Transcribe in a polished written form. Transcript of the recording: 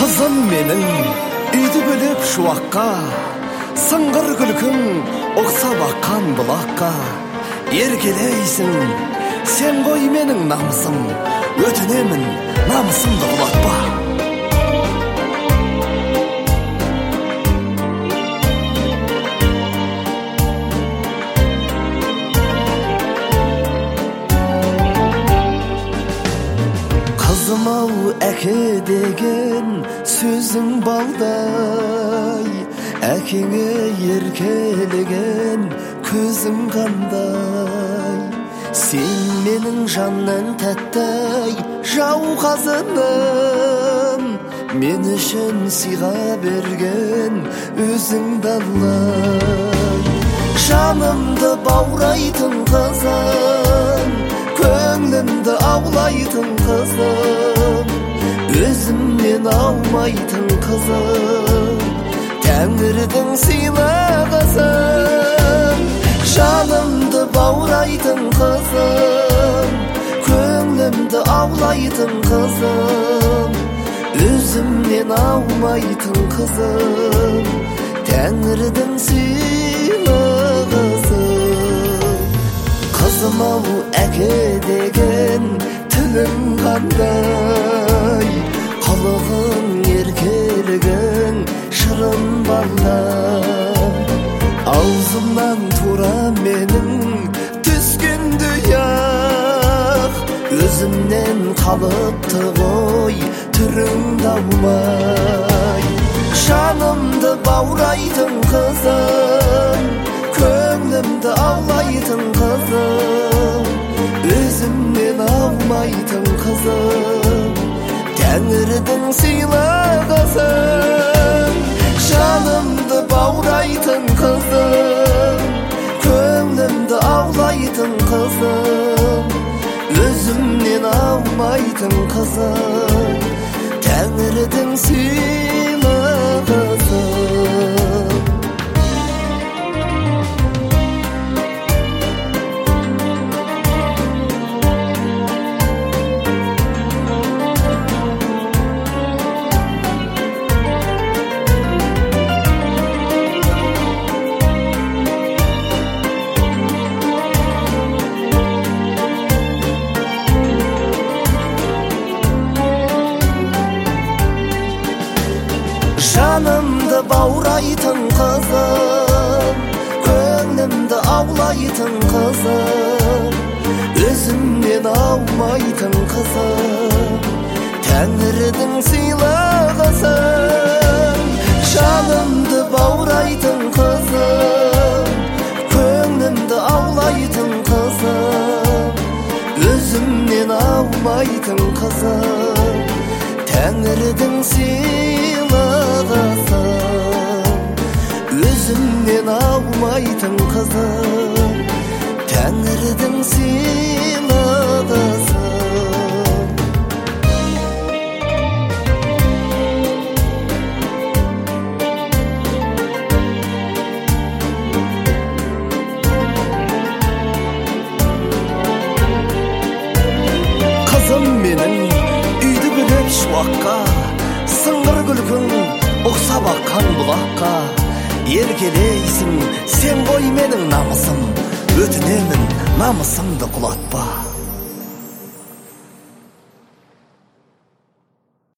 Kızım menin үйді бөліп шуаққа, сыңғыр күлкің оқса баққан бұлаққа. Еркелейсің, сен ғой менің намысым, өтінемін, намысымды құлатпа. Қызым-ау, әке деген сөзің балдай, әкеңе еркелеген көзің қандай. Сен менің жаннан тәттай жауқазыным, мен үшін сыйға берген өзіңді Аллай. Жанымды баурайтын қызым, көңлімді аулайтын қызым, өзімнен аумайтын қызым, Тәңірдің сыйлығысың. Жанымды баурайтын қызым, көңлімді аулайтын қызым, өзімнен аумайтын қызым, Тәңірдің сыйлығысың. Қызым-ау, әке деген тілің қандай, қылығың, еркелігің шырын балдай. Аузымнан тура менің түскенді ұяқ, өзімнен қалыпты ғой түріңді аумай. Жанымды баурайтын қызым, көңлімді аулайтын қызым, өзімнен аумайтын қызым, Тәңірдің сыйлығысың. Жанымды баурайтын қызым, көңлімді аулайтын қызым, өзімнен аумайтын қызым, Тәңірдің сыйлығысың. Жанымды баурайтын қызым, көңлімді аулайтын қызым, өзімнен аумайтын қызым, Тәңірдің сыйлығысың. Жанымды баурайтын қызым, көңлімді аулайтын қызым, өзімнен аумайтын қызым, Тәңірдің сыйлығысың. Өзімнен аумайтын қызым, Тәңірдің сыйлығысың. Қызым менің үйді бөліп шуаққа, сыңғыр күлкің ұқсап аққан бұлаққа. Еркелейсің, сен ғой менің намысым, өтінемін, намысымды құлатпа.